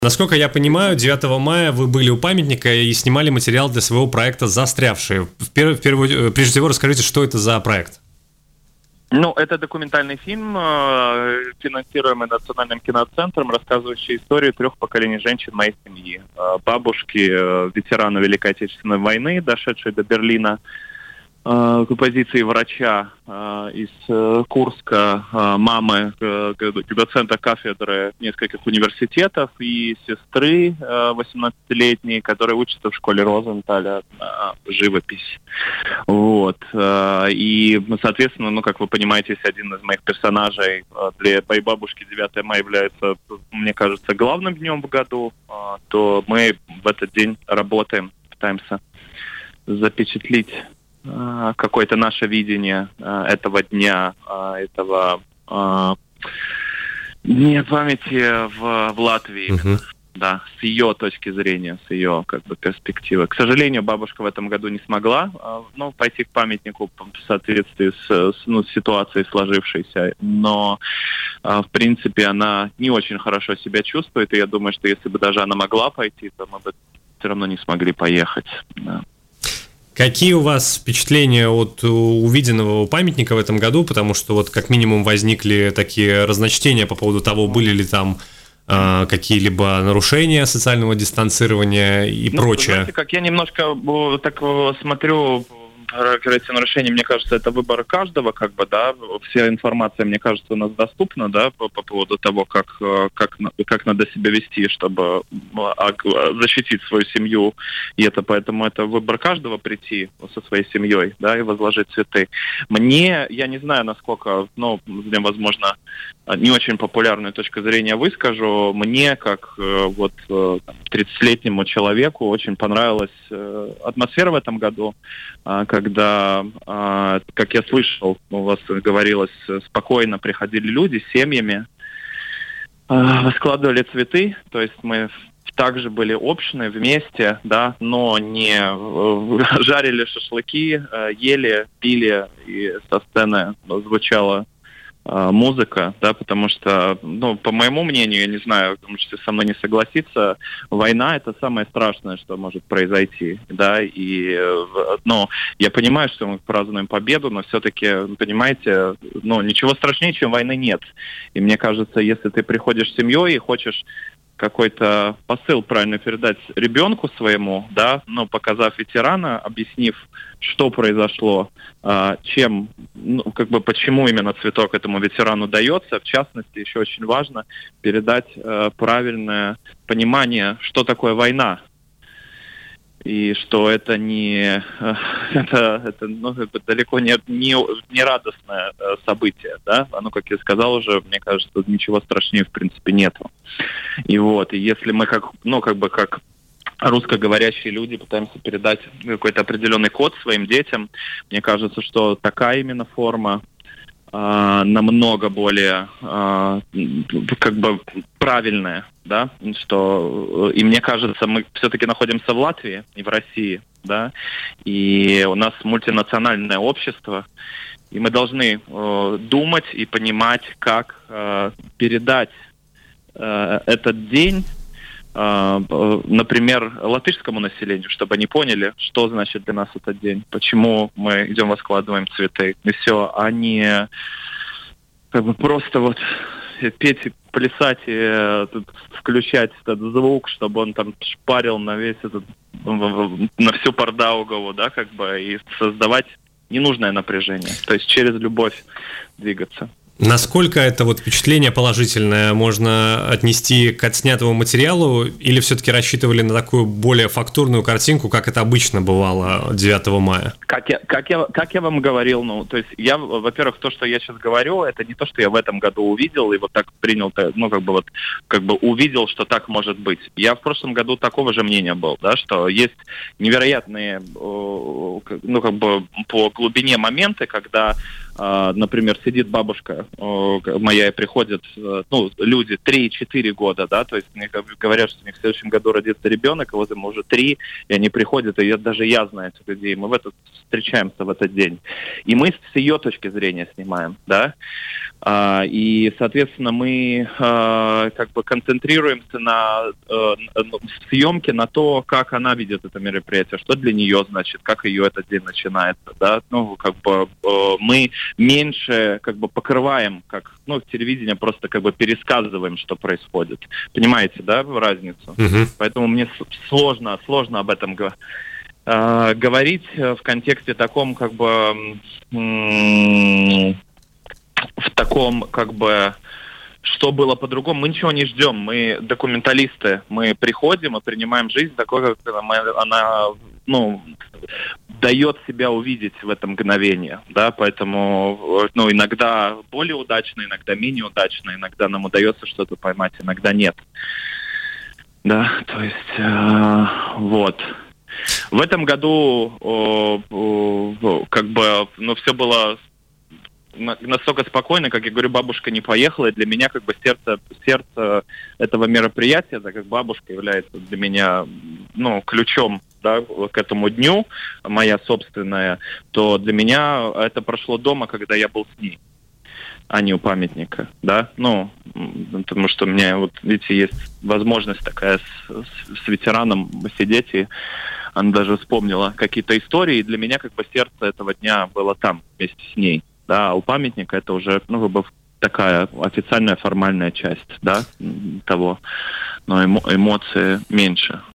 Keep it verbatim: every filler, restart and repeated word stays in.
Насколько я понимаю, девятого мая вы были у памятника и снимали материал для своего проекта «Застрявшие». В перв, в первую, прежде всего, расскажите, что это за проект? Ну, это документальный фильм, финансируемый Национальным киноцентром, рассказывающий историю трех поколений женщин моей семьи. Бабушки, ветераны Великой Отечественной войны, дошедшие до Берлина, к позиции врача из Курска, мамы, доцента кафедры нескольких университетов, и сестры восемнадцатилетней, которая учится в школе Розенталя на живопись. Вот. И, соответственно, ну, как вы понимаете, если один из моих персонажей для моей бабушки девятое мая является, мне кажется, главным днем в году, то мы в этот день работаем, пытаемся запечатлеть какое-то наше видение этого дня, этого Дня памяти в, в Латвии, Uh-huh. да, с ее точки зрения, с ее как бы перспективы. К сожалению, бабушка в этом году не смогла, ну, пойти к памятнику в соответствии с, с ну, ситуацией сложившейся, но в принципе она не очень хорошо себя чувствует, и я думаю, что если бы даже она могла пойти, то мы бы все равно не смогли поехать. Да. Какие у вас впечатления от увиденного памятника в этом году? Потому что вот как минимум возникли такие разночтения по поводу того, были ли там э, какие-либо нарушения социального дистанцирования и ну, прочее. Знаете, как я немножко так смотрю про эти нарушения, мне кажется, это выбор каждого, как бы, да, вся информация, мне кажется, у нас доступна, да, по, по поводу того, как, как, как надо себя вести, чтобы защитить свою семью, и это, поэтому это выбор каждого прийти со своей семьей, да, и возложить цветы. Мне, я не знаю, насколько, ну, мне, возможно, не очень популярную точку зрения выскажу, мне, как вот тридцатилетнему человеку, очень понравилась атмосфера в этом году, когда, как я слышал, у вас говорилось, спокойно приходили люди с семьями, складывали цветы, то есть мы также были общины вместе, да, но не жарили шашлыки, ели, пили, и со сцены звучала музыка, да, потому что, ну, по моему мнению, я не знаю, вы можете со мной не согласиться, война — это самое страшное, что может произойти, да, и, ну, я понимаю, что мы празднуем победу, но все-таки, понимаете, ну, ничего страшнее, чем войны, нет. И мне кажется, если ты приходишь с семьей и хочешь какой-то посыл правильно передать ребенку своему, да, ну, показав ветерана, объяснив, что произошло, чем, ну, как бы, почему именно цветок этому ветерану дается, в частности, еще очень важно передать правильное понимание, что такое война. И что это не это, это, ну, это далеко не, не, не радостное событие, да? Оно, как я сказал уже, мне кажется, ничего страшнее в принципе нету. И вот, и если мы как, ну, как бы как русскоговорящие люди пытаемся передать какой-то определенный код своим детям, мне кажется, что такая именно форма Uh, намного более uh, как бы правильная, да, что и мне кажется, мы все-таки находимся в Латвии, не в России, да, и у нас мультинациональное общество, и мы должны uh, думать и понимать, как uh, передать uh, этот день, например, латышскому населению, чтобы они поняли, что значит для нас этот день, почему мы идем раскладываем цветы, и все, а не как бы просто вот петь, плясать и включать этот звук, чтобы он там шпарил на весь этот, на всю Пардаугову, да, как бы, и создавать ненужное напряжение, то есть через любовь двигаться. Насколько это вот впечатление положительное можно отнести к отснятому материалу, или все-таки рассчитывали на такую более фактурную картинку, как это обычно бывало девятого мая? Как я, как я, как я вам говорил, ну, то есть я, во-первых, то, что я сейчас говорю, это не то, что я в этом году увидел и вот так принял, ну, как бы вот, как бы увидел, что так может быть. Я в прошлом году такого же мнения был, да, что есть невероятные, ну, как бы по глубине моменты, когда например, сидит бабушка моя и приходит, ну, люди три-четыре года, да, то есть мне говорят, что у них в следующем году родится ребенок, а вот ему уже три, и они приходят, и я, даже я знаю этих людей, мы в этот, встречаемся в этот день. И мы с ее точки зрения снимаем, да, а, и, соответственно, мы а, как бы концентрируемся на а, съемке, на то, как она видит это мероприятие, что для нее значит, как ее этот день начинается, да, ну, как бы а, мы меньше как бы покрываем, как, ну, телевидение просто как бы пересказываем, что происходит. Понимаете, да, разницу? Uh-huh. Поэтому мне сложно, сложно об этом говорить. Говорить в контексте таком, как бы, в таком, как бы, что было по-другому. Мы ничего не ждем, мы документалисты, мы приходим и принимаем жизнь такой, как она, она, ну, дает себя увидеть в это мгновение, да, поэтому, ну, иногда более удачно, иногда менее удачно, иногда нам удается что-то поймать, иногда нет. Да, то есть, э, вот. В этом году о, о, как бы, ну, все было настолько спокойно, как я говорю, бабушка не поехала, и для меня как бы сердце, сердце этого мероприятия, так как бабушка является для меня, ну, ключом, да, к этому дню, моя собственная, то для меня это прошло дома, когда я был с ней, а не у памятника, да, ну, потому что у меня, вот, видите, есть возможность такая с, с, с ветераном сидеть, и она даже вспомнила какие-то истории, и для меня как бы сердце этого дня было там, вместе с ней, да, а у памятника это уже, ну, как бы такая официальная, формальная часть, да, того, но эмо- эмоции меньше.